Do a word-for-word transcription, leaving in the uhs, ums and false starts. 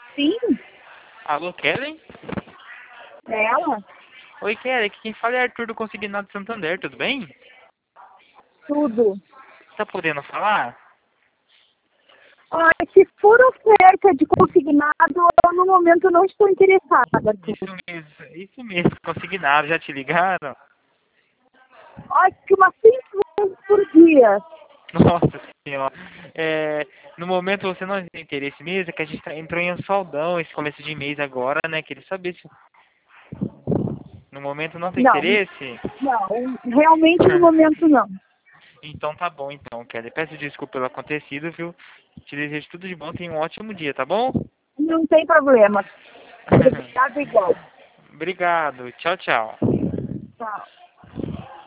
Sim, Alô, Kellen? é ela, Oi, Kellen, aqui quem fala é Arthur do Consignado Santander, tudo bem? tudo. Tá podendo falar? Olha, se for oferta de consignado, eu no momento não estou interessada, Isso Arthur. mesmo, isso mesmo, Consignado, já te ligaram? Olha, que umas cinco vezes por dia. Nossa senhora. É, no momento você não tem interesse mesmo, é que a gente tá- entrou em um soldão esse começo de mês agora, né? Queria saber se no momento não tem Não, interesse. não, realmente no momento não. Então tá bom então, Kelly. Peço desculpa pelo acontecido, viu? Te desejo tudo de bom, tenha um ótimo dia, tá bom? Não tem problema. Obrigada igual. Obrigado. Tchau, tchau. Tchau.